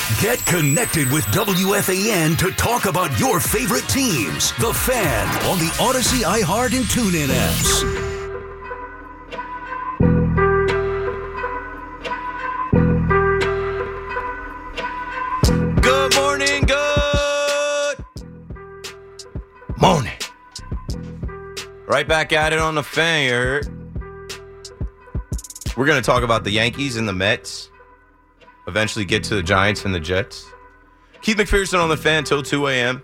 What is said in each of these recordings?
Get connected with WFAN to talk about your favorite teams. The Fan on the Odyssey, iHeart, and TuneIn apps. Good morning, good morning. Right back at it on the Fan, you heard? We're going to talk about the Yankees and the Mets. Eventually get to the Giants and the Jets. Keith McPherson on the Fan till 2 a.m.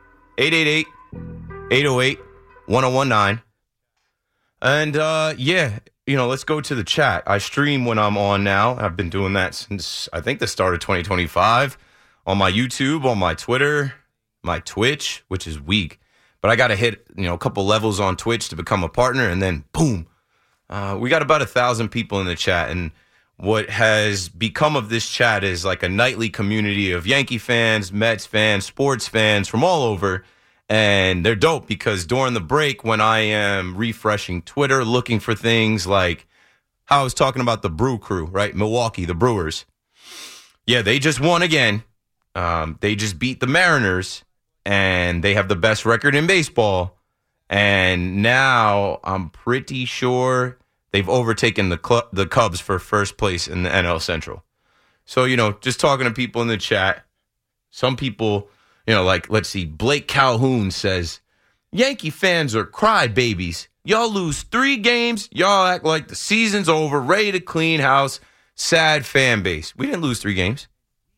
888-808-1019. And, let's go to the chat. I stream when I'm on now. I've been doing that since, I think, the start of 2025. On my YouTube, on my Twitter, my Twitch, which is weak. But I got to hit, a couple levels on Twitch to become a partner, and then, boom. We got about 1,000 people in the chat, and what has become of this chat is like a nightly community of Yankee fans, Mets fans, sports fans from all over, and they're dope because during the break when I am refreshing Twitter, looking for things like how I was talking about the Brew Crew, right? Milwaukee, the Brewers. Yeah, they just won again. They just beat the Mariners, and they have the best record in baseball. And now I'm pretty sure they've overtaken the Cubs for first place in the NL Central. So, just talking to people in the chat, some people, let's see, Blake Calhoun says, Yankee fans are crybabies. Y'all lose 3 games. Y'all act like the season's over, ready to clean house. Sad fan base. We didn't lose 3 games.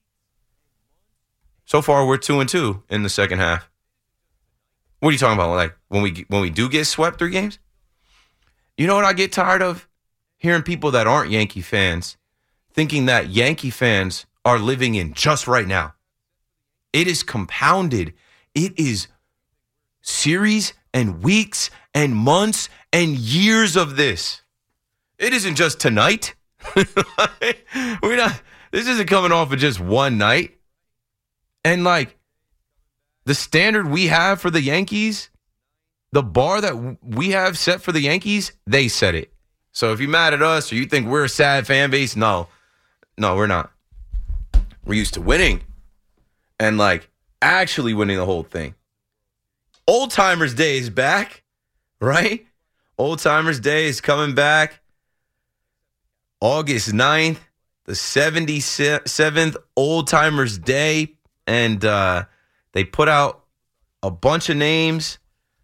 So far, we're 2-2 in the second half. What are you talking about? Like when we do get swept 3 games? You know what I get tired of? Hearing people that aren't Yankee fans thinking that Yankee fans are living in just right now. It is compounded. It is series and weeks and months and years of this. It isn't just tonight. This isn't coming off of just one night. And the standard we have for the Yankees, the bar that we have set for the Yankees, they set it. So if you're mad at us or you think we're a sad fan base, no, we're not. We're used to winning and actually winning the whole thing. Old Timers Day is back, right? Old Timers Day is coming back. August 9th, the 77th Old Timers Day. And they put out a bunch of names.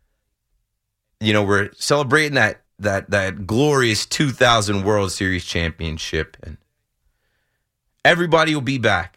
We're celebrating that glorious 2000 World Series championship. And everybody will be back.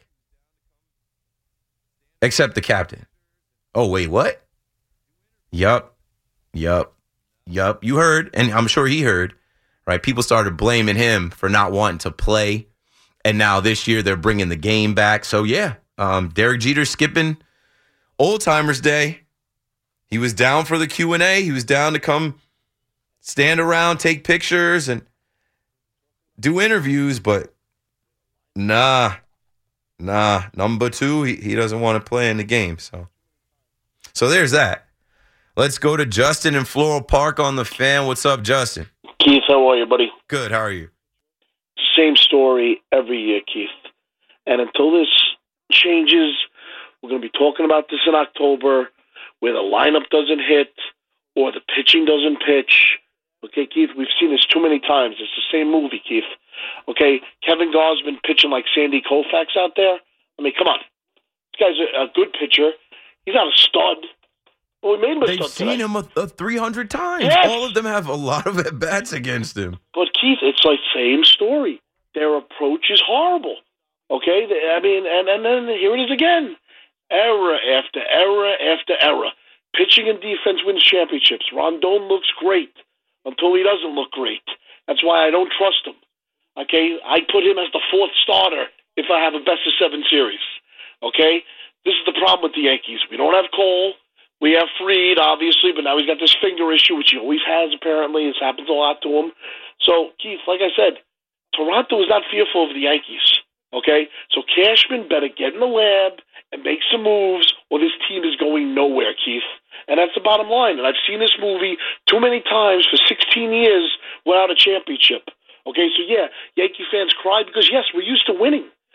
Except the captain. Oh, wait, what? Yup. You heard, and I'm sure he heard, right? People started blaming him for not wanting to play. And now this year they're bringing the game back. So, yeah. Derek Jeter skipping Old Timers Day. He was down for the Q&A. He was down to come stand around, take pictures, and do interviews. But nah. Number 2, he doesn't want to play in the game. So there's that. Let's go to Justin in Floral Park on the Fan. What's up, Justin? Keith, how are you, buddy? Good. How are you? Same story every year, Keith. And until this changes, we're going to be talking about this in October, where the lineup doesn't hit or the pitching doesn't pitch. Okay, Keith, we've seen this too many times. It's the same movie, Keith. Okay, Kevin Gausman pitching like Sandy Koufax out there. I mean, come on. This guy's a good pitcher. He's not a stud. Well, we made him a They've stud seen today. him 300 times. Yes. All of them have a lot of at-bats against him. But, Keith, it's like same story. Their approach is horrible. Okay, and then here it is again. Error after error after error. Pitching and defense wins championships. Rondon looks great until he doesn't look great. That's why I don't trust him. Okay, I put him as the 4th starter if I have a best-of-7 series. Okay, this is the problem with the Yankees. We don't have Cole. We have Fried, obviously, but now he's got this finger issue, which he always has, apparently. This happens a lot to him. So, Keith, like I said, Toronto is not fearful of the Yankees. Okay, so Cashman better get in the lab and make some moves, or this team is going nowhere, Keith. And that's the bottom line. And I've seen this movie too many times for 16 years without a championship. Okay, so yeah, Yankee fans cry because, yes, we're used to winning.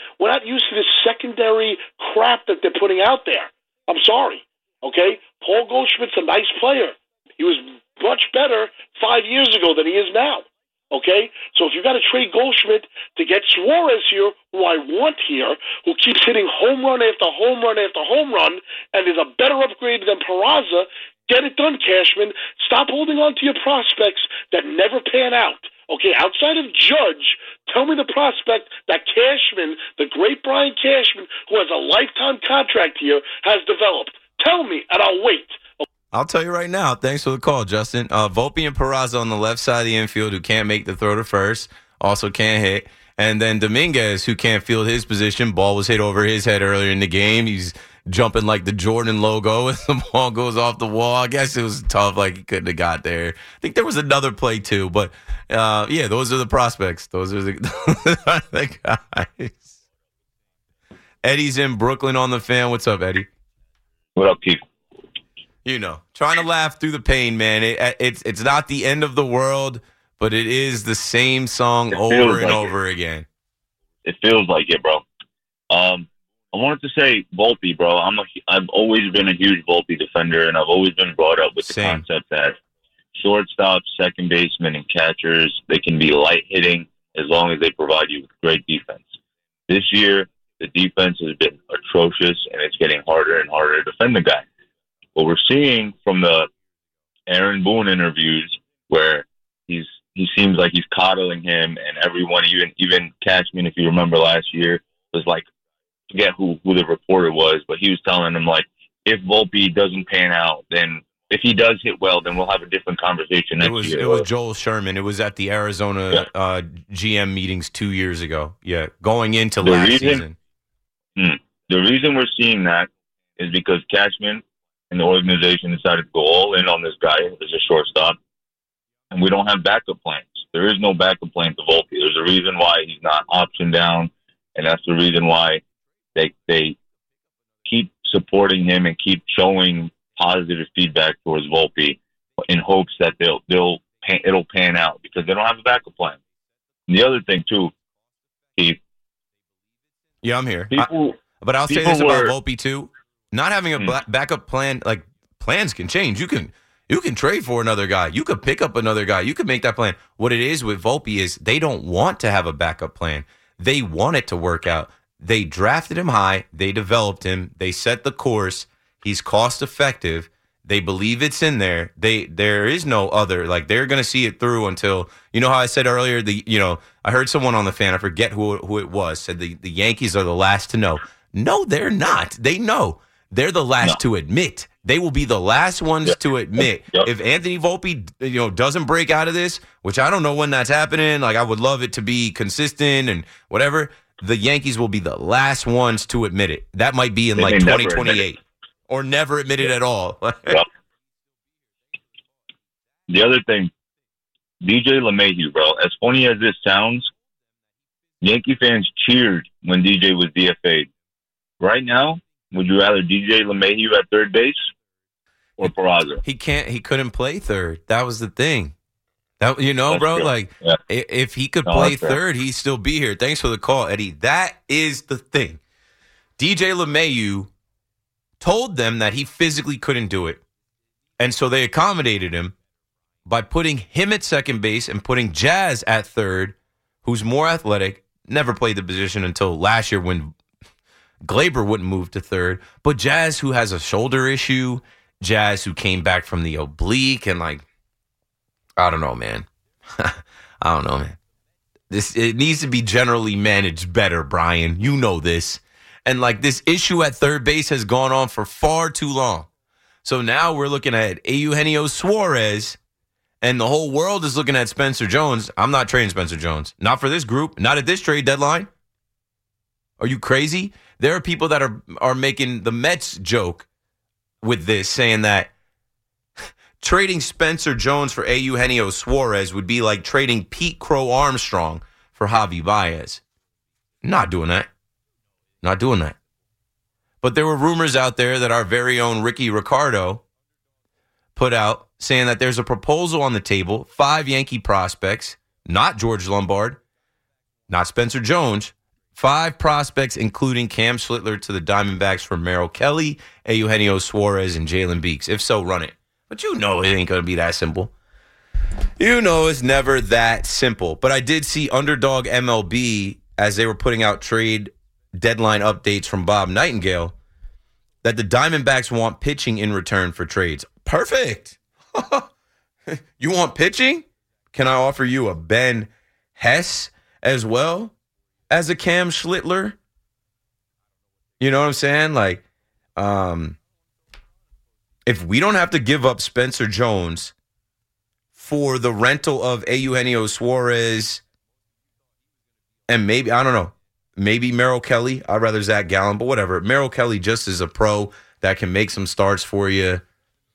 We're not used to this secondary crap that they're putting out there. I'm sorry. Okay? Paul Goldschmidt's a nice player. He was much better 5 years ago than he is now. Okay? So if you've got to trade Goldschmidt to get Suarez here, who I want here, who keeps hitting home run after home run after home run, and is a better upgrade than Peraza, get it done, Cashman. Stop holding on to your prospects that never pan out. Okay, outside of Judge, tell me the prospect that Cashman, the great Brian Cashman, who has a lifetime contract here, has developed. Tell me, and I'll wait. I'll tell you right now. Thanks for the call, Justin. Volpe and Peraza on the left side of the infield, who can't make the throw to first, also can't hit. And then Dominguez, who can't field his position. Ball was hit over his head earlier in the game. He's jumping like the Jordan logo as the ball goes off the wall. I guess it was tough, like he couldn't have got there. I think there was another play too, but yeah, those are the prospects. Those are the guys. Eddie's in Brooklyn on the Fan. What's up, Eddie? What up, Keith? You know, trying to laugh through the pain, man. It's not the end of the world, but it is the same song over and over again. It feels like it, bro. I wanted to say Volpe, bro. I've always been a huge Volpe defender, and I've always been brought up with the concept that shortstops, second basemen, and catchers, they can be light hitting as long as they provide you with great defense. This year, the defense has been atrocious, and it's getting harder and harder to defend the guy. What we're seeing from the Aaron Boone interviews, where he seems like he's coddling him, and everyone, even Cashman, if you remember last year, was like, forget who the reporter was, but he was telling him, like, if Volpe doesn't pan out, then if he does hit well, then we'll have a different conversation next year. It was Joel Sherman. It was at the Arizona GM meetings 2 years ago. Yeah, going into last season. The reason we're seeing that is because Cashman and the organization decided to go all in on this guy as a shortstop, and we don't have backup plans. There is no backup plan to Volpe. There's a reason why he's not option down, and that's the reason why they keep supporting him and keep showing positive feedback towards Volpe in hopes that it'll pan out, because they don't have a backup plan. And the other thing too, Keith. Yeah, I'm here. But I'll say this about Volpe too: not having a backup plan, like, plans can change. You can trade for another guy. You could pick up another guy. You could make that plan. What it is with Volpe is they don't want to have a backup plan. They want it to work out. They drafted him high. They developed him. They set the course. He's cost effective. They believe it's in there. There is no other. Like, they're going to see it through until, you know how I said earlier, I heard someone on the Fan, I forget who it was, said the Yankees are the last to know. No, they're not. They know. They're the last to admit. They will be the last ones to admit. If Anthony Volpe, doesn't break out of this, which I don't know when that's happening. Like, I would love it to be consistent and whatever. The Yankees will be the last ones to admit it. That might be in like 2028 or never admit it at all. Yep. The other thing, DJ LeMahieu, bro, as funny as this sounds, Yankee fans cheered when DJ was DFA'd. Right now, would you rather DJ LeMahieu at third base or Peraza? He couldn't play third. That was the thing. That, That's bro, true. like, if he could play third, he'd still be here. Thanks for the call, Eddie. That is the thing. DJ LeMahieu told them that he physically couldn't do it. And so they accommodated him by putting him at second base and putting Jazz at third, who's more athletic, never played the position until last year when Glaber wouldn't move to third. But Jazz, who has a shoulder issue, Jazz, who came back from the oblique, and like, I don't know, man. It needs to be generally managed better, Brian. You know this. And like, this issue at third base has gone on for far too long. So now we're looking at Eugenio Suarez, and the whole world is looking at Spencer Jones. I'm not trading Spencer Jones. Not for this group. Not at this trade deadline. Are you crazy? There are people that are making the Mets joke with this, saying that trading Spencer Jones for Eugenio Suarez would be like trading Pete Crow Armstrong for Javi Baez. Not doing that. Not doing that. But there were rumors out there that our very own Ricky Ricardo put out saying that there's a proposal on the table, 5 Yankee prospects, not George Lombard, not Spencer Jones, 5 prospects, including Cam Schlittler, to the Diamondbacks for Merrill Kelly, Eugenio Suarez, and Jalen Beeks? If so, run it. But you know it ain't going to be that simple. You know it's never that simple. But I did see Underdog MLB, as they were putting out trade deadline updates from Bob Nightingale, that the Diamondbacks want pitching in return for trades. Perfect. You want pitching? Can I offer you a Ben Hess as well as a Cam Schlittler? You know what I'm saying? Like, if we don't have to give up Spencer Jones for the rental of Eugenio Suarez and maybe, I don't know, maybe Merrill Kelly. I'd rather Zach Gallen, but whatever. Merrill Kelly just is a pro that can make some starts for you.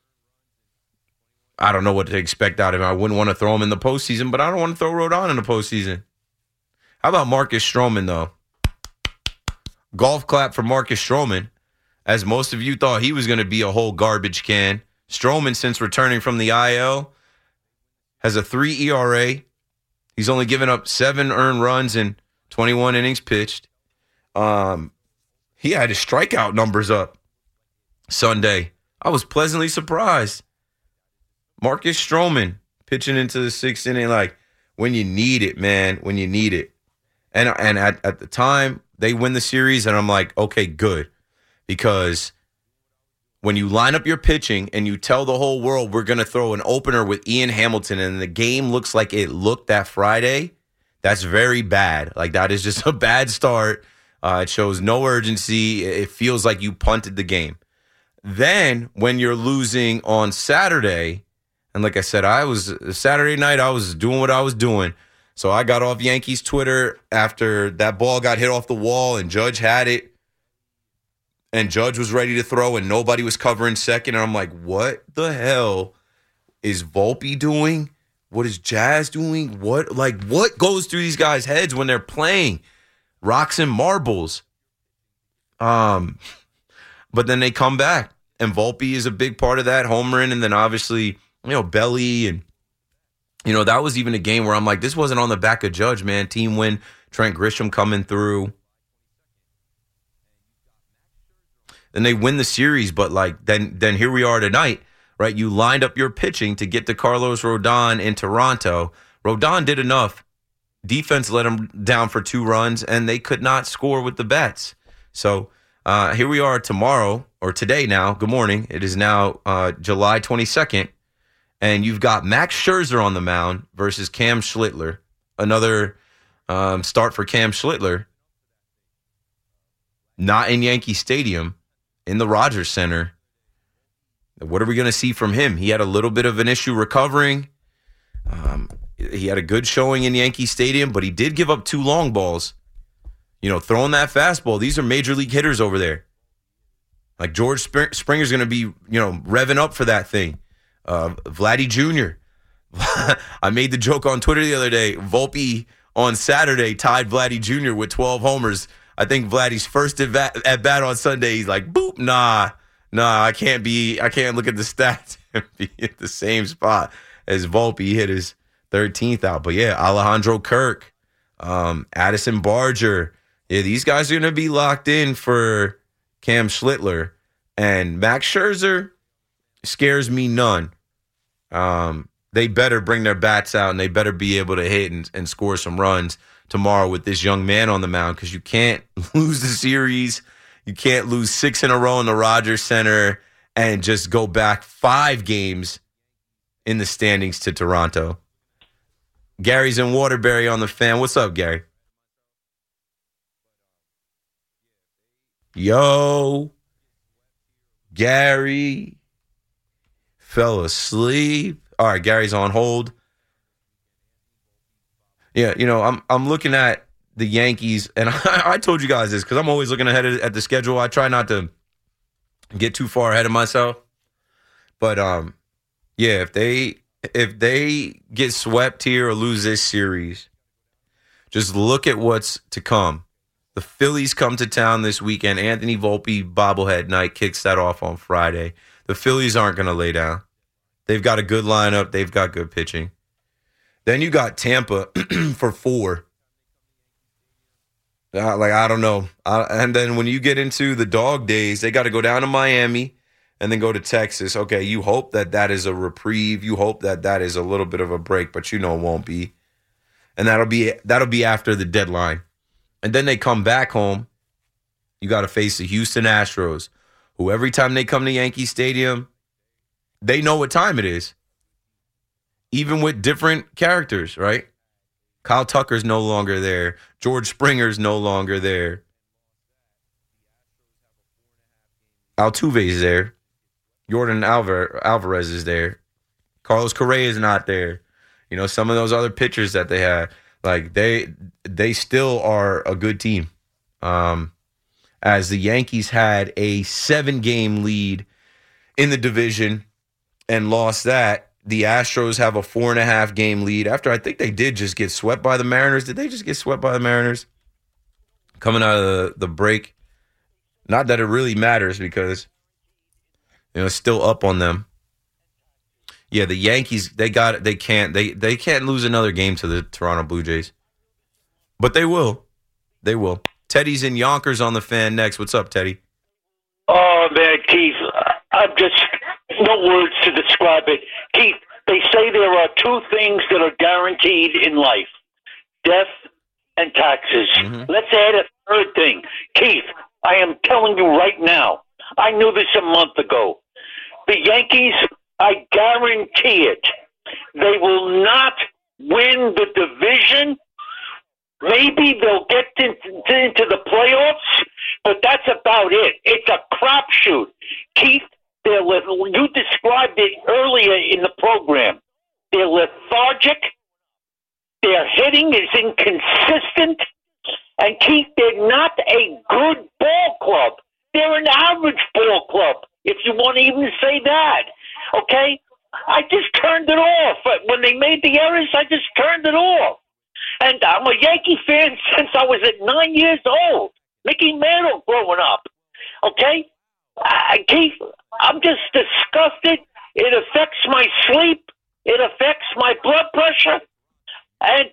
I don't know what to expect out of him. I wouldn't want to throw him in the postseason, but I don't want to throw Rodon in the postseason. How about Marcus Stroman, though? Golf clap for Marcus Stroman, as most of you thought he was going to be a whole garbage can. Stroman, since returning from the IL, has a 3 ERA. He's only given up 7 earned runs in 21 innings pitched. He had his strikeout numbers up Sunday. I was pleasantly surprised. Marcus Stroman pitching into the 6th inning, like, when you need it, man, when you need it. And at the time, they win the series, and I'm like, okay, good. Because when you line up your pitching and you tell the whole world we're going to throw an opener with Ian Hamilton and the game looks like it looked that Friday, that's very bad. Like, that is just a bad start. It shows no urgency. It feels like you punted the game. Then when you're losing on Saturday, and like I said, Saturday night, I was doing what I was doing. So I got off Yankees Twitter after that ball got hit off the wall and Judge had it. And Judge was ready to throw and nobody was covering second. And I'm like, what the hell is Volpe doing? What is Jazz doing? What goes through these guys' heads when they're playing? Rocks and marbles. But then they come back. And Volpe is a big part of that, homering, and then obviously, Belly, and, that was even a game where I'm like, this wasn't on the back of Judge, man. Team win, Trent Grisham coming through. Then they win the series, but then here we are tonight, right? You lined up your pitching to get to Carlos Rodon in Toronto. Rodon did enough. Defense let him down for 2 runs, and they could not score with the bats. So here we are today now. Good morning. It is now July 22nd. And you've got Max Scherzer on the mound versus Cam Schlittler. Another start for Cam Schlittler. Not in Yankee Stadium, in the Rogers Center. What are we going to see from him? He had a little bit of an issue recovering. He had a good showing in Yankee Stadium, but he did give up 2 long balls. Throwing that fastball. These are major league hitters over there. Like George Springer's going to be, revving up for that thing. Vladdy Jr. I made the joke on Twitter the other day. Volpe on Saturday tied Vladdy Jr. with 12 homers. I think Vladdy's first at bat on Sunday, he's like, boop, nah, I can't look at the stats and be at the same spot as Volpe. He hit his 13th out. But yeah, Alejandro Kirk, Addison Barger. Yeah, these guys are going to be locked in for Cam Schlittler. And Max Scherzer scares me none. They better bring their bats out and they better be able to hit and score some runs tomorrow with this young man on the mound, because you can't lose the series. You can't lose 6 in a row in the Rogers Center and just go back 5 games in the standings to Toronto. Gary's in Waterbury on the Fan. What's up, Gary? Yo, Gary fell asleep. All right, Gary's on hold. Yeah, I'm looking at the Yankees, and I told you guys this because I'm always looking ahead at the schedule. I try not to get too far ahead of myself. But yeah, if they get swept here or lose this series, just look at what's to come. The Phillies come to town this weekend. Anthony Volpe bobblehead night kicks that off on Friday. The Phillies aren't going to lay down. They've got a good lineup. They've got good pitching. Then you got Tampa for 4. I don't know. And then when you get into the dog days, they got to go down to Miami and then go to Texas. Okay, you hope that is a reprieve. You hope that is a little bit of a break, but it won't be. And that'll be after the deadline. And then they come back home. You got to face the Houston Astros, who every time they come to Yankee Stadium, they know what time it is. Even with different characters, right? Kyle Tucker's no longer there. George Springer's no longer there. Altuve's there. Jordan Alvarez is there. Carlos Correa is not there. Some of those other pitchers that they had, like they still are a good team. As the Yankees had a 7-game lead in the division and lost that, the Astros have a 4.5-game lead after I think they did just get swept by the Mariners. Did they just get swept by the Mariners? Coming out of the break. Not that it really matters because, it's still up on them. Yeah, the Yankees, they can't lose another game to the Toronto Blue Jays. But they will. They will. Teddy's in Yonkers on the Fan next. What's up, Teddy? Oh, man, Keith, I'm just no words to describe it. Keith, they say there are 2 things that are guaranteed in life, death and taxes. Mm-hmm. Let's add a third thing. Keith, I am telling you right now, I knew this a month ago. The Yankees, I guarantee it, they will not win the division. Maybe they'll get into the playoffs, but that's about it. It's a crapshoot. Keith, you described it earlier in the program. They're lethargic. Their hitting is inconsistent. And Keith, they're not a good ball club. They're an average ball club, if you want to even say that. Okay? I just turned it off. When they made the errors, I just turned it off. And I'm a Yankee fan since I was at 9 years old. Mickey Mantle growing up. Okay? Keith, I'm just disgusted. It affects my sleep. It affects my blood pressure. And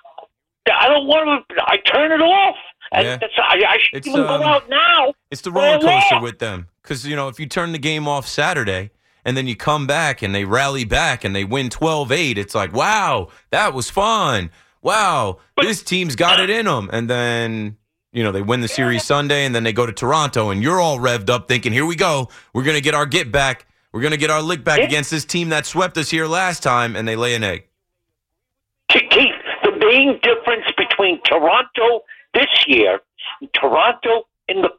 I don't want to. I turn it off. And yeah. I shouldn't even go out now. It's the roller coaster with them. Because, if you turn the game off Saturday and then you come back and they rally back and they win 12-8, it's like, wow, that was fun. Wow, this team's got it in them. And then, they win the series Sunday and then they go to Toronto and you're all revved up thinking, here we go. We're going to get our get back. We're going to get our lick back against this team that swept us here last time, and they lay an egg. Keith, the main difference between Toronto this year and Toronto in the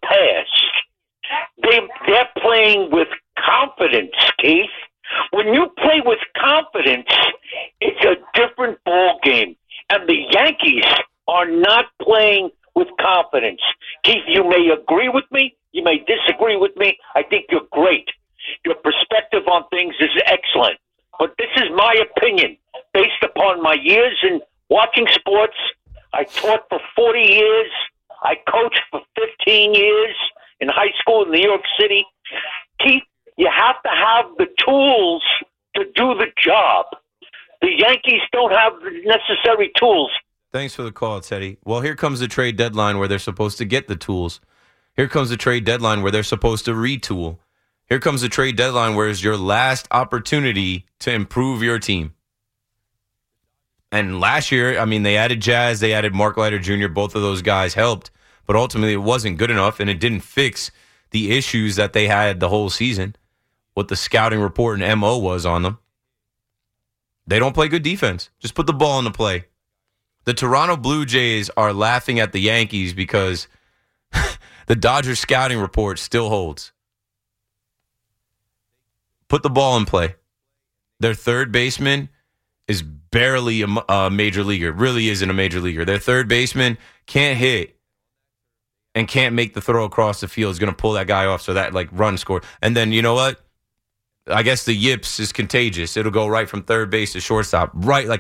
past, they're playing with confidence, Keith. When you play with confidence, it's a different ball game. And the Yankees are not playing with confidence. Keith, you may agree with me. You may disagree with me. I think you're great. Your perspective on things is excellent. But this is my opinion based upon my years in watching sports. I taught for 40 years. I coached for 15 years in high school in New York City. Keith, you have to have the tools to do the job. The Yankees don't have the necessary tools. Thanks for the call, Teddy. Well, here comes the trade deadline where they're supposed to get the tools. Here comes the trade deadline where they're supposed to retool. Here comes the trade deadline where it's your last opportunity to improve your team. And last year, they added Jazz, they added Mark Leiter Jr., both of those guys helped, but ultimately it wasn't good enough, and it didn't fix the issues that they had the whole season, what the scouting report and MO was on them. They don't play good defense. Just put the ball into play. The Toronto Blue Jays are laughing at the Yankees because the Dodgers scouting report still holds. Put the ball in play. Their third baseman is barely a major leaguer. Really isn't a major leaguer. Their third baseman can't hit and can't make the throw across the field. Is going to pull that guy off so that run score. And then you know what? I guess the yips is contagious. It'll go right from third base to shortstop. Right,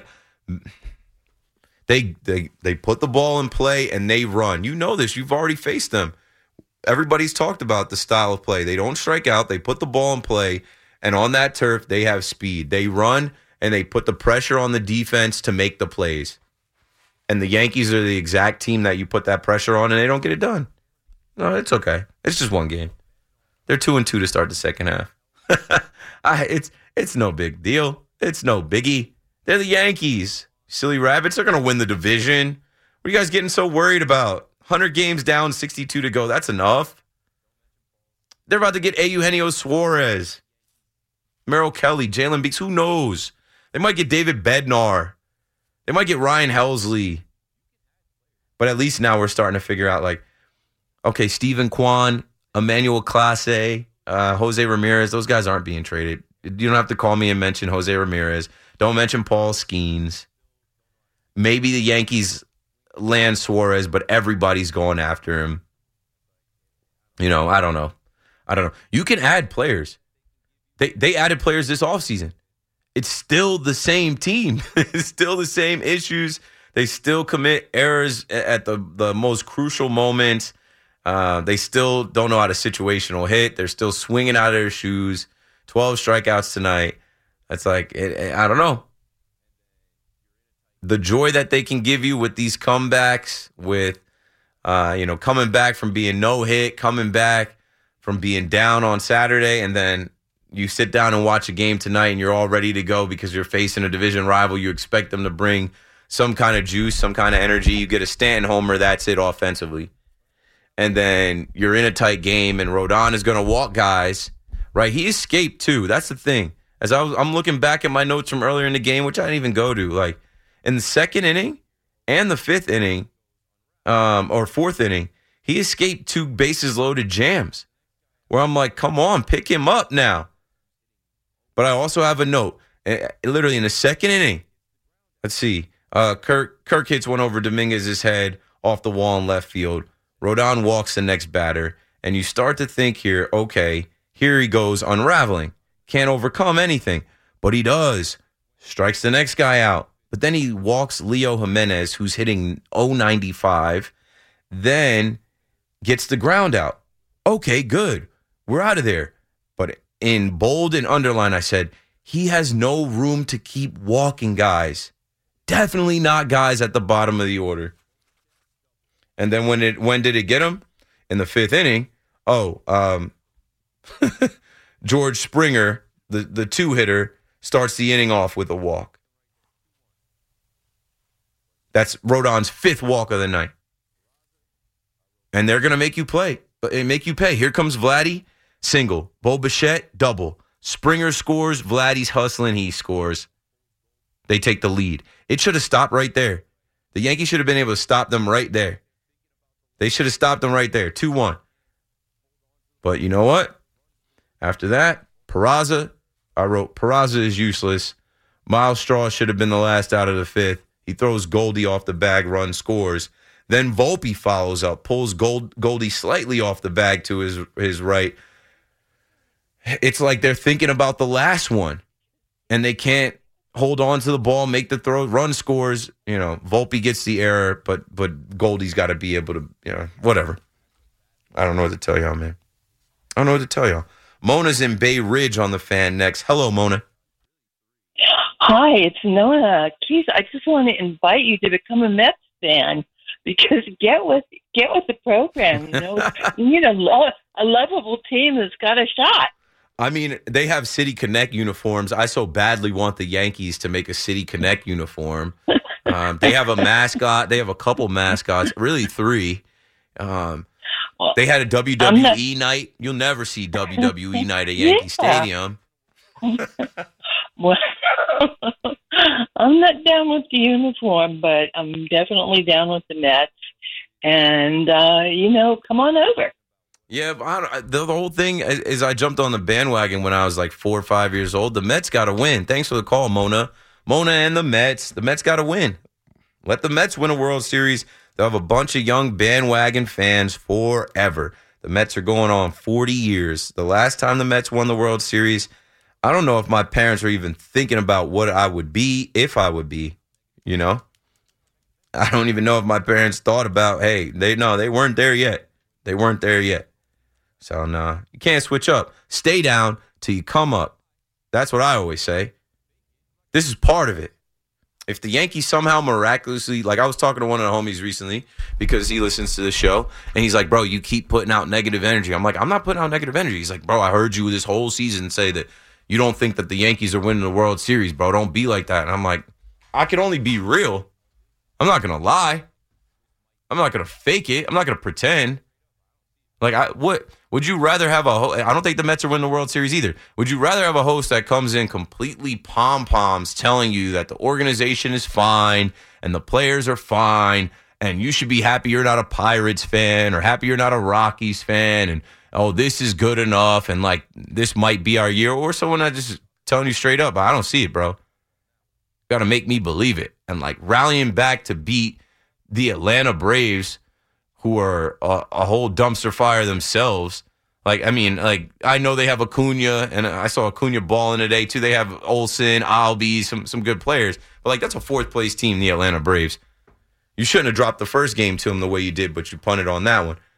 they put the ball in play and they run. You know this. You've already faced them. Everybody's talked about the style of play. They don't strike out. They put the ball in play. And on that turf, they have speed. They run and they put the pressure on the defense to make the plays. and the Yankees are the exact team that you put that pressure on and they don't get it done. No, it's okay. It's just one game. They're 2-2 to start the second half. It's no big deal. It's no biggie. They're the Yankees. Silly rabbits. They're going to win the division. What are you guys getting so worried about? 100 games down, 62 to go. That's enough. They're about to get Eugenio Suarez, Merrill Kelly, Jalen Beeks. Who knows? They might get David Bednar. They might get Ryan Helsley. But at least now we're starting to figure out, like, okay, Stephen Kwan, Emmanuel Clase, Jose Ramirez, those guys aren't being traded. You don't have to call me and mention Jose Ramirez. Don't mention Paul Skeens. Maybe the Yankees land Suarez, but everybody's going after him. I don't know. You can add players. They added players this offseason. It's still the same team. It's still the same issues. They still commit errors at the most crucial moments. They still don't know how to situational hit. They're still swinging out of their shoes. 12 strikeouts tonight. That's like, I don't know. The joy that they can give you with these comebacks, with, coming back from being no hit, coming back from being down on Saturday, and then you sit down and watch a game tonight and you're all ready to go because you're facing a division rival. You expect them to bring some kind of juice, some kind of energy. You get a Stanton homer, that's it offensively. And then you're in a tight game and Rodon is going to walk guys, right? He escaped too. That's the thing. As I'm looking back at my notes from earlier in the game, which I didn't even go to, like in the second inning and the fifth inning, or fourth inning, he escaped 2 bases loaded jams where I'm like, come on, pick him up now. But I also have a note, literally in the second inning. Let's see. Kirk hits one over Dominguez's head off the wall in left field. Rodon walks the next batter, and you start to think here, okay, here he goes unraveling. Can't overcome anything, but he does. Strikes the next guy out. But then he walks Leo Jimenez, who's hitting .095, then gets the ground out. Okay, good. We're out of there. But in bold and underline, I said, he has no room to keep walking guys. Definitely not guys at the bottom of the order. And then when did it get him? In the fifth inning. George Springer, the 2-hitter, starts the inning off with a walk. That's Rodon's 5th walk of the night. And they're going to make you play. Make you pay. Here comes Vladdy, single. Bo Bichette, double. Springer scores. Vladdy's hustling. He scores. They take the lead. It should have stopped right there. The Yankees should have been able to stop them right there. They should have stopped them right there. 2-1. But you know what? After that, Peraza, I wrote, Peraza is useless. Miles Straw should have been the last out of the 5th. He throws Goldie off the bag, run, scores. Then Volpe follows up, pulls Goldie slightly off the bag to his right. It's like they're thinking about the last one, and they can't hold on to the ball, make the throw, run, scores. Volpe gets the error, but Goldie's got to be able to, whatever. I don't know what to tell y'all, man. I don't know what to tell y'all. Mona's in Bay Ridge on the Fan next. Hello, Mona. Hi, it's Nona. Keith, I just want to invite you to become a Mets fan because get with the program. You need a lovable team that's got a shot. I mean, they have City Connect uniforms. I so badly want the Yankees to make a City Connect uniform. They have a mascot. They have a couple mascots, really 3. They had a WWE night. You'll never see WWE night at Yankee Stadium. Well, I'm not down with the uniform, but I'm definitely down with the Mets. And, come on over. Yeah, the whole thing is I jumped on the bandwagon when I was like 4 or 5 years old. The Mets got to win. Thanks for the call, Mona. Mona and the Mets. The Mets got to win. Let the Mets win a World Series. They'll have a bunch of young bandwagon fans forever. The Mets are going on 40 years. The last time the Mets won the World Series, I don't know if my parents were even thinking about what I would be if I would be, I don't even know if my parents thought about, hey, they weren't there yet. They weren't there yet. So, no, you can't switch up. Stay down till you come up. That's what I always say. This is part of it. if the Yankees somehow miraculously, like I was talking to one of the homies recently because he listens to the show, and he's like, bro, you keep putting out negative energy. I'm like, I'm not putting out negative energy. He's like, bro, I heard you this whole season say that you don't think that the Yankees are winning the World Series, bro. Don't be like that. And I'm like, I can only be real. I'm not going to lie. I'm not going to fake it. I'm not going to pretend. Like, what would you rather have I don't think the Mets are winning the World Series either. Would you rather have a host that comes in completely pom-poms telling you that the organization is fine and the players are fine and you should be happy you're not a Pirates fan or happy you're not a Rockies fan and, oh, this is good enough and, like, this might be our year, or someone that just telling you straight up, I don't see it, bro. Got to make me believe it. And, like, rallying back to beat the Atlanta Braves, who are a whole dumpster fire themselves. Like, I mean, like, I know they have Acuna, and I saw Acuna balling today, too. They have Olsen, Albies, some good players. But, like, that's a fourth-place team, the Atlanta Braves. You shouldn't have dropped the first game to them the way you did, but you punted on that one.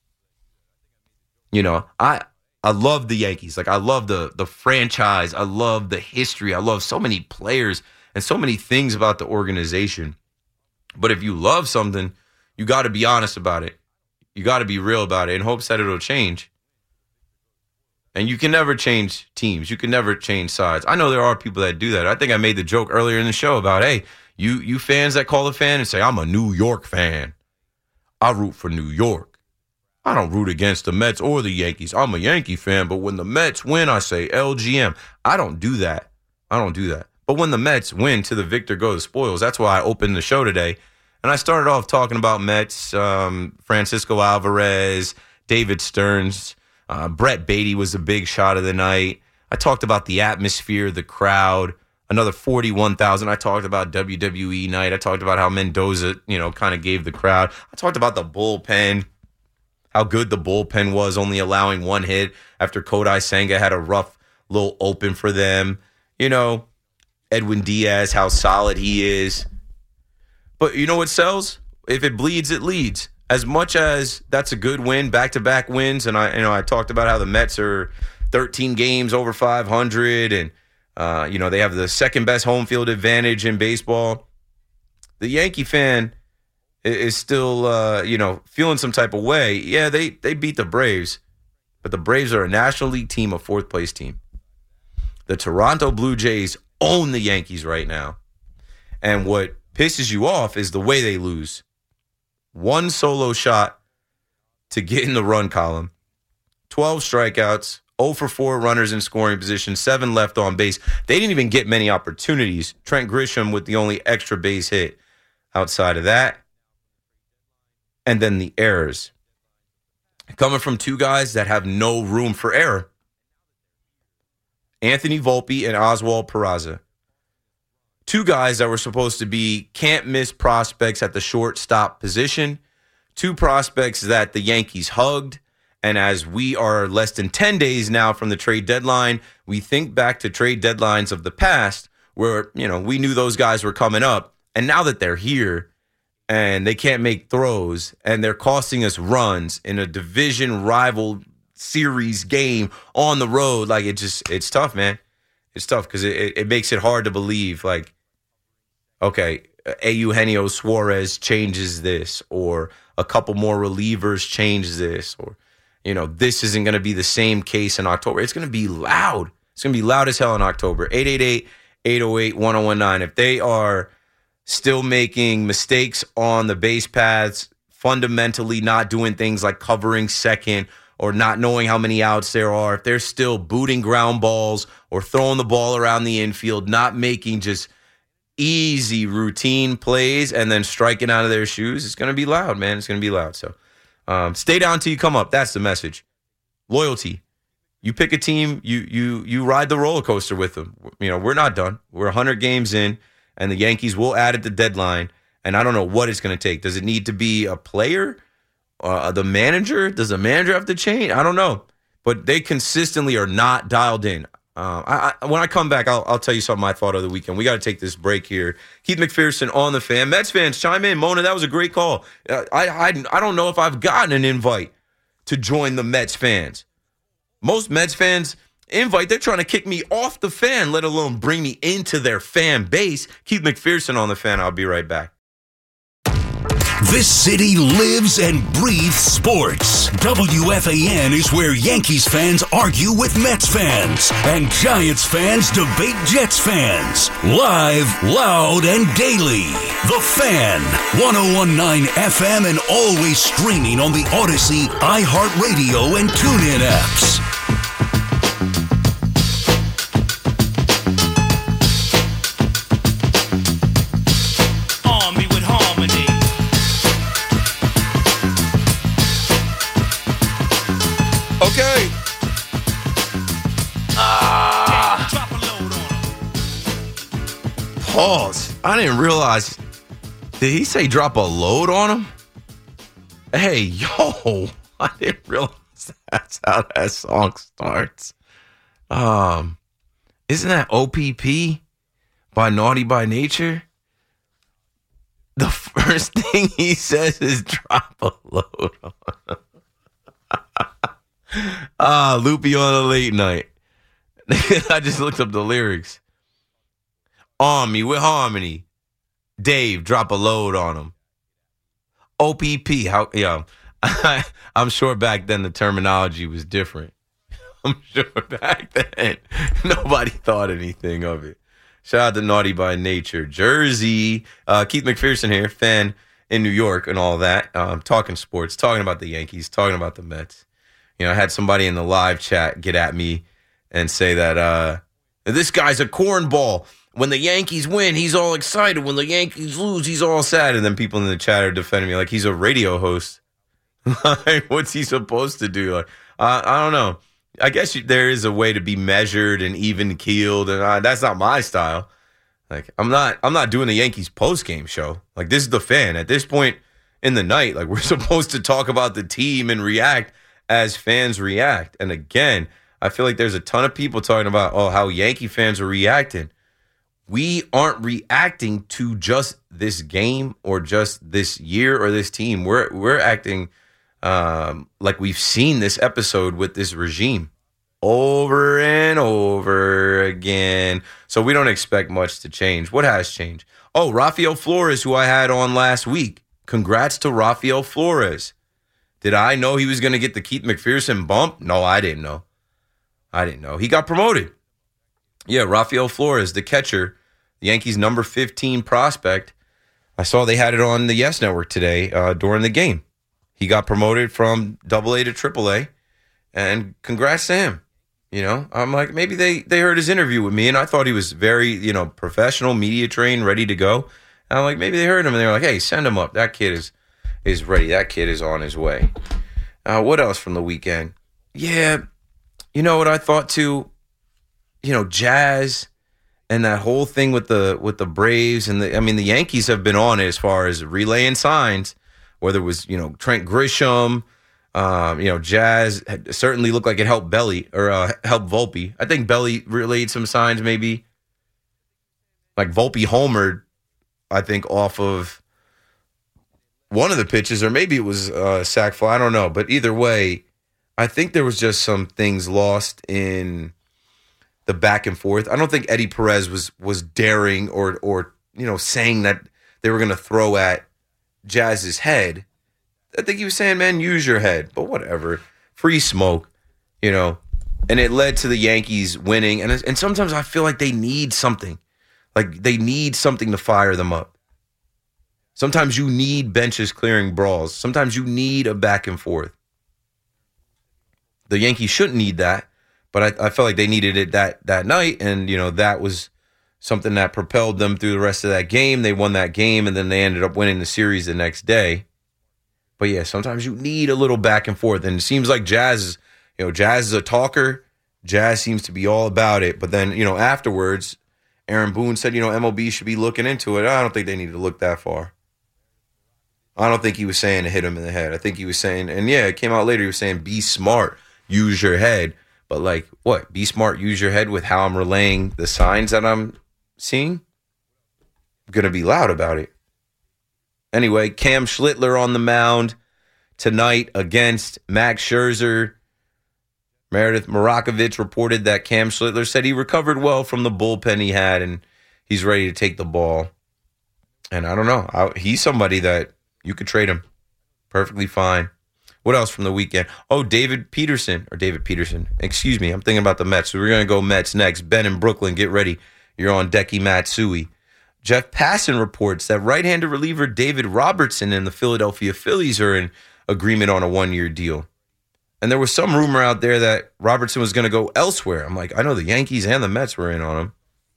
You know, I love the Yankees. Like, I love the franchise. I love the history. I love so many players and so many things about the organization. But if you love something, you got to be honest about it. You got to be real about it in hopes that it'll change. And you can never change teams. You can never change sides. I know there are people that do that. I think I made the joke earlier in the show about, hey, you fans that call a fan and say, I'm a New York fan. I root for New York. I don't root against the Mets or the Yankees. I'm a Yankee fan, but when the Mets win, I say LGM. I don't do that. But when the Mets win, to the victor go the spoils. That's why I opened the show today. And I started off talking about Mets, Francisco Alvarez, David Stearns. Brett Beatty was a big shot of the night. I talked about the atmosphere, the crowd, another 41,000. I talked about WWE night. I talked about how Mendoza, kind of gave the crowd. I talked about the bullpen, how good the bullpen was, only allowing one hit after Kodai Senga had a rough little open for them. Edwin Diaz, how solid he is. But you know what sells? If it bleeds, it leads. As much as that's a good win, back-to-back wins, and I talked about how the Mets are 13 games over 500, and they have the second-best home field advantage in baseball. The Yankee fan is still, feeling some type of way. Yeah, they beat the Braves, but the Braves are a National League team, a fourth-place team. The Toronto Blue Jays own the Yankees right now. And what pisses you off is the way they lose. One solo shot to get in the run column, 12 strikeouts, 0 for 4 runners in scoring position, 7 left on base. They didn't even get many opportunities. Trent Grisham with the only extra base hit outside of that. And then the errors. Coming from two guys that have no room for error. Anthony Volpe and Oswald Peraza. Two guys that were supposed to be can't-miss prospects at the shortstop position. Two prospects that the Yankees hugged. And as we are less than 10 days now from the trade deadline, we think back to trade deadlines of the past where, we knew those guys were coming up. And now that they're here and they can't make throws and they're costing us runs in a division rival series game on the road, like it's tough, man. It's tough because it makes it hard to believe, like, okay, Eugenio Suarez changes this, or a couple more relievers change this, or, this isn't going to be the same case in October. It's going to be loud. It's going to be loud as hell in October. 888-808-1019. If they are still making mistakes on the base paths, fundamentally not doing things like covering second or not knowing how many outs there are, if they're still booting ground balls or throwing the ball around the infield, not making just easy routine plays and then striking out of their shoes, it's going to be loud, man. It's going to be loud. So stay down till you come up. That's the message. Loyalty. You pick a team, you ride the roller coaster with them. We're not done. We're 100 games in, and the Yankees will add at the deadline, and I don't know what it's going to take. Does it need to be a player? The manager? Does the manager have to change? I don't know. But they consistently are not dialed in. When I come back, I'll tell you something I thought of the weekend. We got to take this break here. Keith McPherson on the Fan. Mets fans, chime in. Mona, that was a great call. I don't know if I've gotten an invite to join the Mets fans. Most Mets fans, invite. They're trying to kick me off the Fan, let alone bring me into their fan base. Keith McPherson on the Fan. I'll be right back. This city lives and breathes sports. WFAN is where Yankees fans argue with Mets fans and Giants fans debate Jets fans. Live, loud, and daily. The Fan, 101.9 FM and always streaming on the Odyssey, iHeartRadio, and TuneIn apps. Okay. Pause. I didn't realize. Did he say drop a load on him? Hey, yo. I didn't realize that's how that song starts. Isn't that OPP by Naughty by Nature? The first thing he says is drop a load on him. Loopy on a late night. I just looked up the lyrics. On me with harmony. Dave, drop a load on him. OPP, I'm sure back then the terminology was different. I'm sure back then nobody thought anything of it. Shout out to Naughty by Nature. Jersey. Keith McPherson here, fan in New York and all that. Talking sports, talking about the Yankees, talking about the Mets. You know, I had somebody in the live chat get at me and say that this guy's a cornball. When the Yankees win, he's all excited. When the Yankees lose, he's all sad. And then people in the chat are defending me like he's a radio host. Like, what's he supposed to do? Like, I don't know. I guess there is a way to be measured and even keeled, and that's not my style. Like, I'm not doing the Yankees post game show. Like, this is the Fan. At this point in the night, like, we're supposed to talk about the team and react as fans react. And again, I feel like there's a ton of people talking about, how Yankee fans are reacting. We aren't reacting to just this game or just this year or this team. We're acting like we've seen this episode with this regime over and over again. So we don't expect much to change. What has changed? Rafael Flores, who I had on last week. Congrats to Rafael Flores. Did I know he was going to get the Keith McPherson bump? No, I didn't know. He got promoted. Yeah, Rafael Flores, the catcher, the Yankees' number 15 prospect. I saw they had it on the Yes Network today during the game. He got promoted from AA to AAA, and congrats to him. You know, I'm like, maybe they heard his interview with me, and I thought he was very, professional, media trained, ready to go. And I'm like, maybe they heard him, and they were like, hey, send him up. That kid is ready. That kid is on his way. What else from the weekend? Yeah, you know what I thought too? Jazz and that whole thing with the Braves and the Yankees have been on it as far as relaying signs, whether it was, Trent Grisham, Jazz certainly looked like it helped helped Volpe. I think Belly relayed some signs maybe. Like Volpe homered, I think, off of one of the pitches, or maybe it was sac fly. I don't know. But either way, I think there was just some things lost in the back and forth. I don't think Eddie Perez was daring or saying that they were going to throw at Jazz's head. I think he was saying, man, use your head. But whatever. Free smoke, And it led to the Yankees winning. And sometimes I feel like they need something. Like they need something to fire them up. Sometimes you need benches clearing brawls. Sometimes you need a back and forth. The Yankees shouldn't need that, but I felt like they needed it that night, and that was something that propelled them through the rest of that game. They won that game, and then they ended up winning the series the next day. But yeah, sometimes you need a little back and forth, and it seems like Jazz is a talker. Jazz seems to be all about it, but then afterwards, Aaron Boone said MLB should be looking into it. I don't think they need to look that far. I don't think he was saying to hit him in the head. I think he was saying, and yeah, it came out later, he was saying, be smart, use your head. But like, what? Be smart, use your head with how I'm relaying the signs that I'm seeing? I'm going to be loud about it. Anyway, Cam Schlittler on the mound tonight against Max Scherzer. Meredith Marakovich reported that Cam Schlittler said he recovered well from the bullpen he had and he's ready to take the ball. And I don't know. He's somebody that you could trade him perfectly fine. What else from the weekend? Oh, David Peterson. Excuse me. I'm thinking about the Mets. So we're going to go Mets next. Ben in Brooklyn, get ready. You're on Decky Matsui. Jeff Passan reports that right-handed reliever David Robertson and the Philadelphia Phillies are in agreement on a 1-year deal. And there was some rumor out there that Robertson was going to go elsewhere. I'm like, I know the Yankees and the Mets were in on him.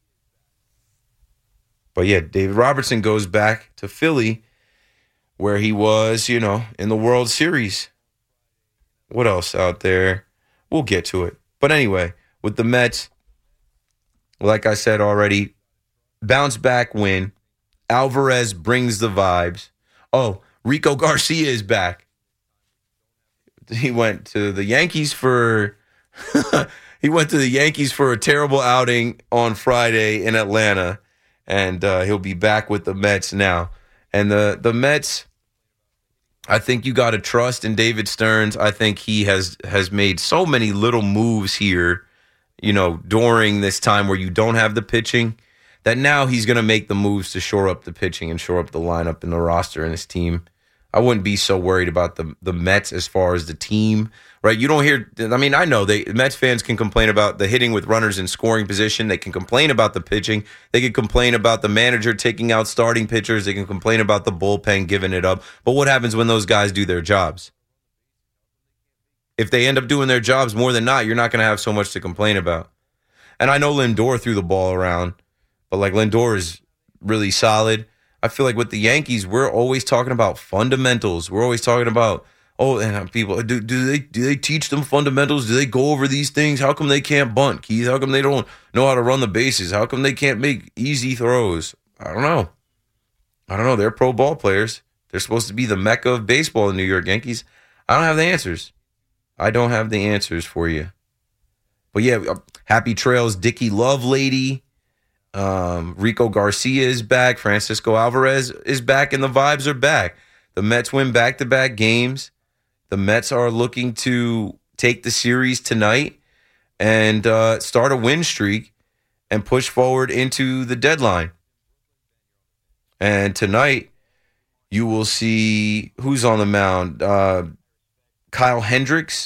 But yeah, David Robertson goes back to Philly where he was, in the World Series. What else out there? We'll get to it. But anyway, with the Mets, like I said already, bounce back win. Alvarez brings the vibes. Oh, Rico Garcia is back. He went to the Yankees for a terrible outing on Friday in Atlanta, and he'll be back with the Mets now. And the Mets, I think you got to trust in David Stearns. I think he has made so many little moves here, during this time where you don't have the pitching, that now he's going to make the moves to shore up the pitching and shore up the lineup and the roster and his team. I wouldn't be so worried about the Mets as far as the team, right? You don't hear, I know Mets fans can complain about the hitting with runners in scoring position. They can complain about the pitching. They can complain about the manager taking out starting pitchers. They can complain about the bullpen giving it up. But what happens when those guys do their jobs? If they end up doing their jobs more than not, you're not going to have so much to complain about. And I know Lindor threw the ball around, but Lindor is really solid. I feel like with the Yankees, we're always talking about fundamentals. We're always talking about, and people, do they teach them fundamentals? Do they go over these things? How come they can't bunt, Keith? How come they don't know how to run the bases? How come they can't make easy throws? I don't know. They're pro ball players. They're supposed to be the mecca of baseball in New York Yankees. I don't have the answers. I don't have the answers for you. But yeah, happy trails, Dickie Lovelady. Rico Garcia is back. Francisco Alvarez is back, and the vibes are back. The Mets win back-to-back games. The Mets are looking to take the series tonight and start a win streak and push forward into the deadline. And tonight, you will see who's on the mound. Kyle Hendricks.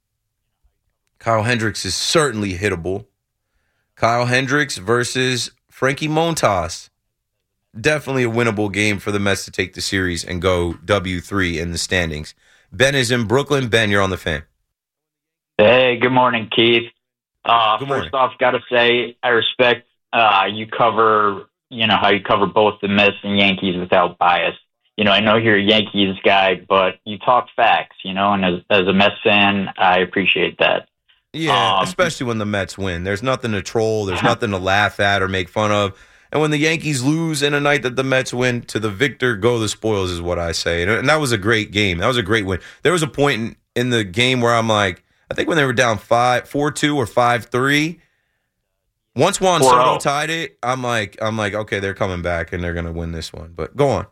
Kyle Hendricks is certainly hittable. Kyle Hendricks versus Frankie Montas. Definitely a winnable game for the Mets to take the series and go W3 in the standings. Ben is in Brooklyn. Ben, you're on the Fan. Hey, good morning, Keith. Good morning. First off, got to say, I respect you cover, how you cover both the Mets and Yankees without bias. I know you're a Yankees guy, but you talk facts, and as a Mets fan, I appreciate that. Yeah, especially when the Mets win. There's nothing to troll. There's nothing to laugh at or make fun of. And when the Yankees lose in a night that the Mets win, to the victor go the spoils is what I say. And that was a great game. That was a great win. There was a point in the game where I'm like, I think when they were down 4-2 or 5-3, once Juan Soto tied it, I'm like, okay, they're coming back and they're going to win this one. But go on.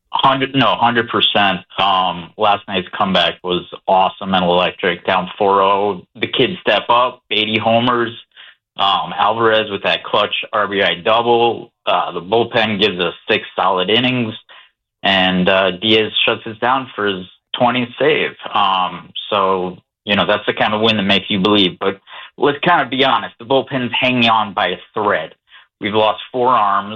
100%. Last night's comeback was awesome and electric. Down 4-0, the kids step up, 80 homers. Alvarez with that clutch RBI double. The bullpen gives us 6 solid innings, and Diaz shuts us down for his 20th save. So, that's the kind of win that makes you believe. But let's kind of be honest. The bullpen's hanging on by a thread. We've lost 4 arms.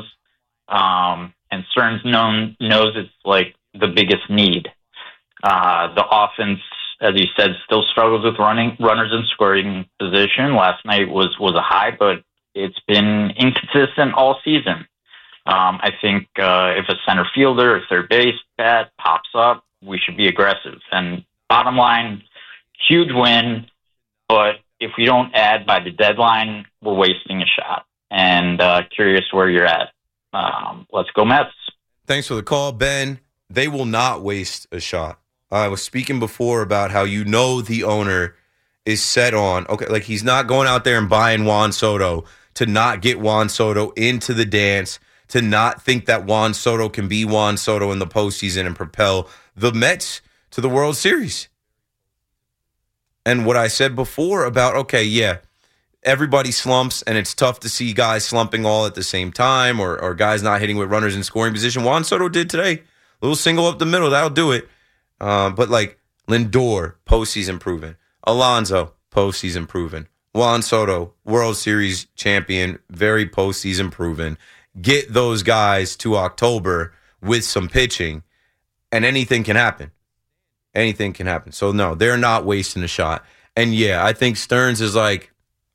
And Stearns knows it's like the biggest need. The offense, as you said, still struggles with runners in scoring position. Last night was a high, but it's been inconsistent all season. I think if a center fielder or third base bat pops up, we should be aggressive. And bottom line, huge win, but if we don't add by the deadline, we're wasting a shot. And curious where you're at. Let's go Mets. Thanks for the call, Ben. They will not waste a shot. I was speaking before about how the owner is set on, he's not going out there and buying Juan Soto to not get Juan Soto into the dance, to not think that Juan Soto can be Juan Soto in the postseason and propel the Mets to the World Series. And what I said before about, okay, yeah, everybody slumps, and it's tough to see guys slumping all at the same time or guys not hitting with runners in scoring position. Juan Soto did today. Little single up the middle, that'll do it. But like Lindor, postseason proven. Alonso, postseason proven. Juan Soto, World Series champion, very postseason proven. Get those guys to October with some pitching, and anything can happen. Anything can happen. So, no, they're not wasting a shot. And, yeah, I think Stearns is like,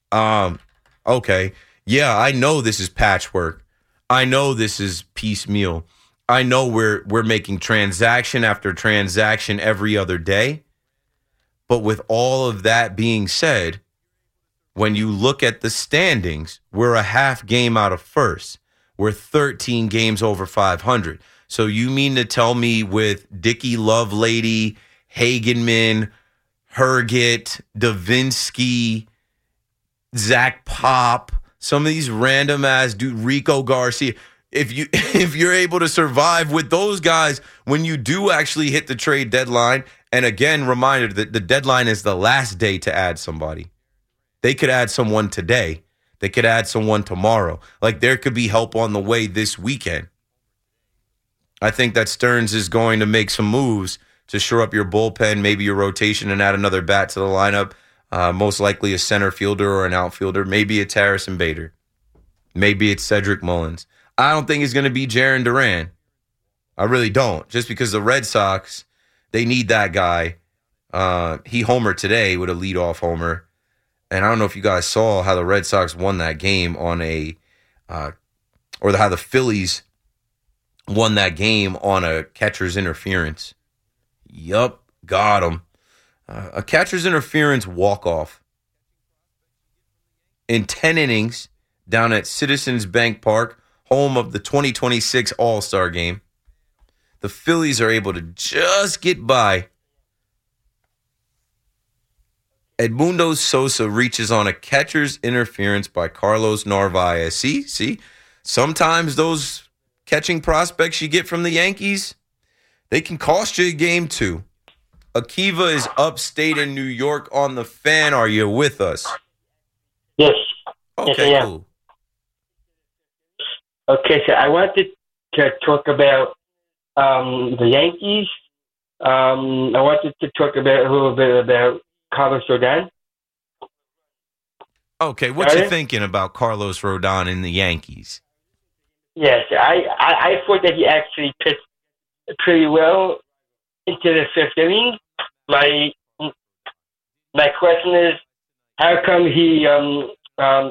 okay, yeah, I know this is patchwork. I know this is piecemeal. I know we're making transaction after transaction every other day. But with all of that being said, when you look at the standings, we're a half game out of first. We're 13 games over 500. So you mean to tell me with Dickie Lovelady, Hagenman, Herget, Davinsky, Zach Pop, some of these random ass dude, Rico Garcia, if you're able to survive with those guys when you do actually hit the trade deadline, and again, reminder that the deadline is the last day to add somebody. They could add someone today. They could add someone tomorrow. Like, there could be help on the way this weekend. I think that Stearns is going to make some moves to shore up your bullpen, maybe your rotation, and add another bat to the lineup. Most likely a center fielder or an outfielder. Maybe it's Harrison Bader. Maybe it's Cedric Mullins. I don't think it's going to be Jarren Duran. I really don't. Just because the Red Sox, they need that guy. He homered today with a leadoff homer. And I don't know if you guys saw how the Red Sox won that game on how the Phillies won that game on a catcher's interference. Yup, got him. A catcher's interference walk-off. In 10 innings, down at Citizens Bank Park, home of the 2026 All-Star Game, the Phillies are able to just get by. Edmundo Sosa reaches on a catcher's interference by Carlos Narvaez. See? Sometimes those catching prospects you get from the Yankees, they can cost you a game too. Akiva is upstate in New York on the Fan. Are you with us? Yes. Okay, yes, cool. Okay, so I wanted to talk about the Yankees. I wanted to talk about a little bit about Carlos Rodon. Okay, what you thinking about Carlos Rodon in the Yankees? Yes, I thought that he actually pitched pretty well into the fifth inning. My question is, how come how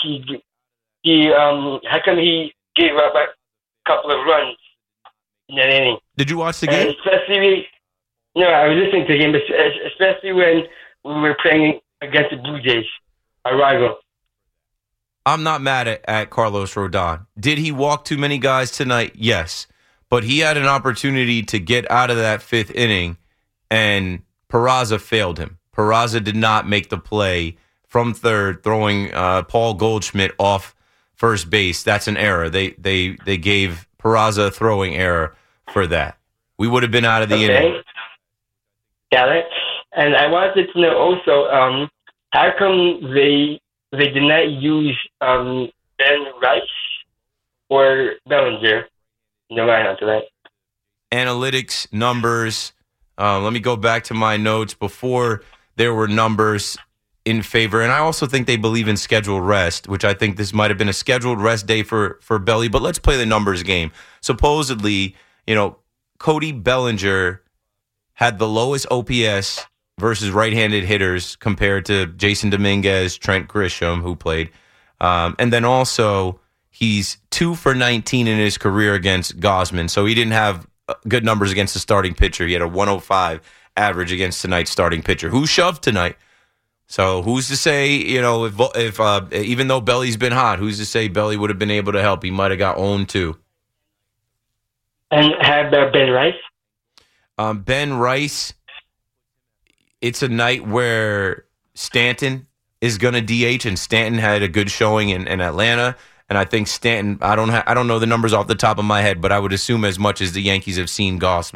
come he gave up a couple of runs in that inning? Did you watch the game? No, I was listening to the game, especially when we were playing against the Blue Jays, our rival. I'm not mad at Carlos Rodon. Did he walk too many guys tonight? Yes. But he had an opportunity to get out of that fifth inning, and Peraza failed him. Peraza did not make the play from third, throwing Paul Goldschmidt off first base. That's an error. They gave Peraza a throwing error for that. We would have been out of the inning. Got it. And I wanted to know also, how come they did not use Ben Rice or Bellinger in the lineup tonight? Analytics, numbers. Let me go back to my notes. Before there were numbers in favor, and I also think they believe in scheduled rest, which I think this might have been a scheduled rest day for Belly, but let's play the numbers game. Supposedly, Cody Bellinger had the lowest OPS versus right-handed hitters compared to Jason Dominguez, Trent Grisham, who played. And then also, he's 2 for 19 in his career against Gausman, so he didn't have good numbers against the starting pitcher. He had a 105 average against tonight's starting pitcher, who shoved tonight. So who's to say, if even though Belly's been hot, who's to say Belly would have been able to help? He might have got owned too. And how about Ben Rice? Ben Rice, it's a night where Stanton is going to DH, and Stanton had a good showing in Atlanta. And I think Stanton, I don't know the numbers off the top of my head, but I would assume as much as the Yankees have seen Gausman,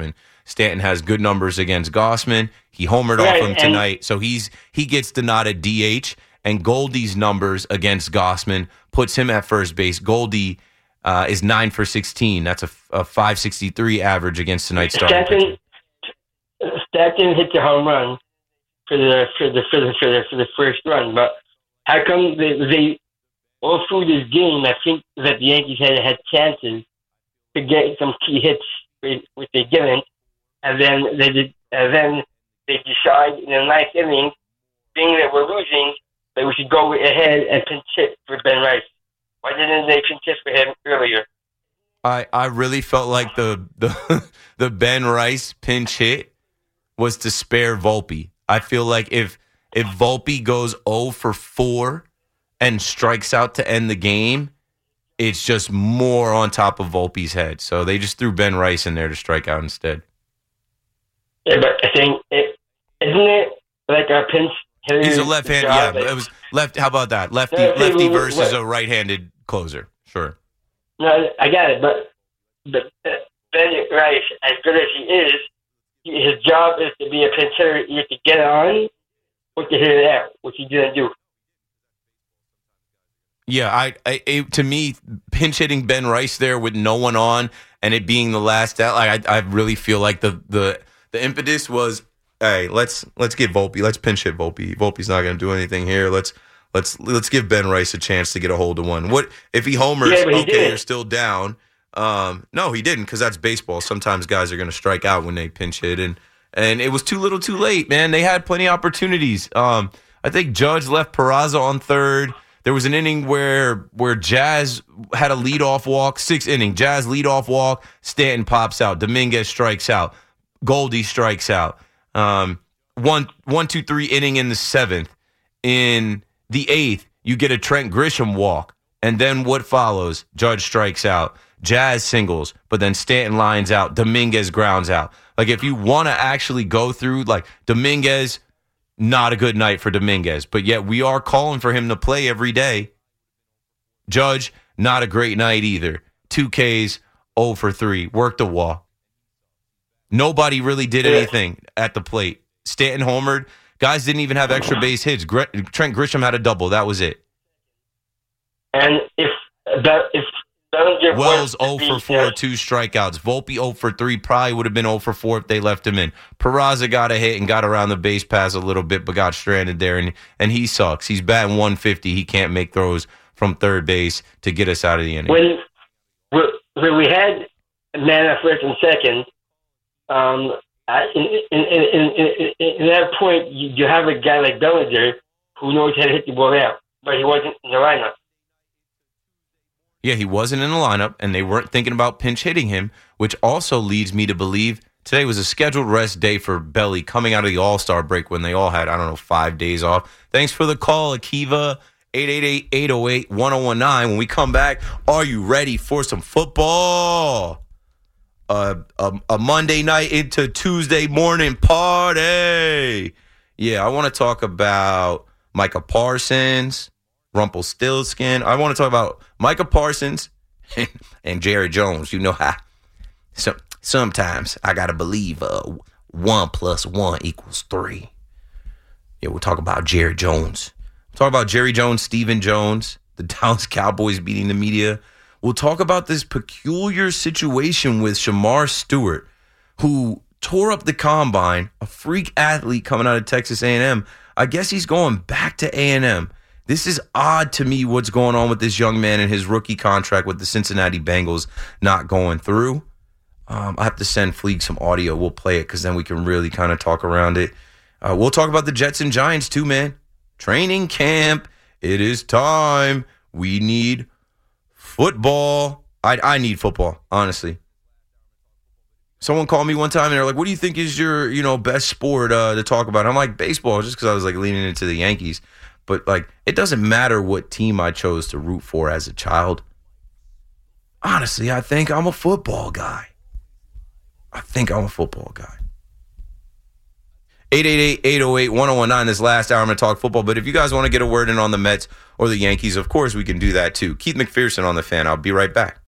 Stanton has good numbers against Gossman. He homered off him tonight, so he gets the nod at DH. And Goldie's numbers against Gossman puts him at first base. Goldie is 9 for 16. That's a 5.63 average against tonight's starting. Stanton hit the home run for the first run, but how come they all through this game? I think that the Yankees had chances to get some key hits, which they didn't, and then they decide in the ninth inning, being that we're losing, that we should go ahead and pinch hit for Ben Rice. Why didn't they pinch hit for him earlier? I really felt like the Ben Rice pinch hit was to spare Volpe. I feel like if Volpe goes 0 for 4 and strikes out to end the game, it's just more on top of Volpe's head. So they just threw Ben Rice in there to strike out instead. Yeah, but I think isn't it like a pinch hitter? He's a left-handed. Yeah, it was left. How about that? Lefty versus a right-handed closer. Sure. No, I got it, but Ben Rice, as good as he is, his job is to be a pinch hitter. You have to get on or to hit it out, which he didn't do. Yeah, to me, pinch hitting Ben Rice there with no one on and it being the last out, I really feel like the impetus was, hey, let's get Volpe, let's pinch hit Volpe. Volpe's not going to do anything here. Let's give Ben Rice a chance to get a hold of one. What if he homers? Yeah, okay, you're still down. No, he didn't, because that's baseball. Sometimes guys are going to strike out when they pinch hit, and it was too little, too late. Man, they had plenty of opportunities. I think Judge left Peraza on third. There was an inning where Jazz had a leadoff walk, 6th inning. Jazz leadoff walk, Stanton pops out, Dominguez strikes out, Goldie strikes out. 1, 2, 3 inning in the 7th. In the 8th, you get a Trent Grisham walk, and then what follows? Judge strikes out, Jazz singles, but then Stanton lines out, Dominguez grounds out. Like, if you want to actually go through, like, Dominguez, not a good night for Dominguez, but yet we are calling for him to play every day. Judge, not a great night either. 2 Ks, 0 for 3, worked a wall. Nobody really did anything at the plate. Stanton homered. Guys didn't even have extra base hits. Trent Grisham had a double. That was it. And if Wells 0 for 4, 2 strikeouts. Volpe 0 for 3, probably would have been 0 for 4 if they left him in. Peraza got a hit and got around the base pass a little bit, but got stranded there, and he sucks. He's batting 150. He can't make throws from third base to get us out of the inning. When we had man at first and second, in that point, you have a guy like Bellinger who knows how to hit the ball out, but he wasn't in the lineup. Yeah, he wasn't in the lineup, and they weren't thinking about pinch hitting him, which also leads me to believe today was a scheduled rest day for Belly coming out of the All-Star break when they all had, 5 days off. Thanks for the call, Akiva, 888-808-1019. When we come back, are you ready for some football? A Monday night into Tuesday morning party. Yeah, I want to talk about Micah Parsons, Rumpelstiltskin. I want to talk about Micah Parsons and Jerry Jones. You know how sometimes I got to believe 1 + 1 = 3. Yeah, we'll talk about Jerry Jones. We'll talk about Jerry Jones, Stephen Jones, the Dallas Cowboys beating the media. We'll talk about this peculiar situation with Shamar Stewart, who tore up the combine, a freak athlete coming out of Texas A&M. I guess he's going back to A&M. This is odd to me, what's going on with this young man and his rookie contract with the Cincinnati Bengals not going through. I have to send Fleek some audio. We'll play it because then we can really kind of talk around it. We'll talk about the Jets and Giants too, man. Training camp. It is time. We need football. I need football, honestly. Someone called me one time and they're like, what do you think is your, best sport to talk about? I'm like, baseball, just because I was like leaning into the Yankees. But like, it doesn't matter what team I chose to root for as a child. Honestly, I think I'm a football guy. 888-808-1019. This last hour, I'm going to talk football. But if you guys want to get a word in on the Mets or the Yankees, of course, we can do that too. Keith McPherson on the Fan. I'll be right back.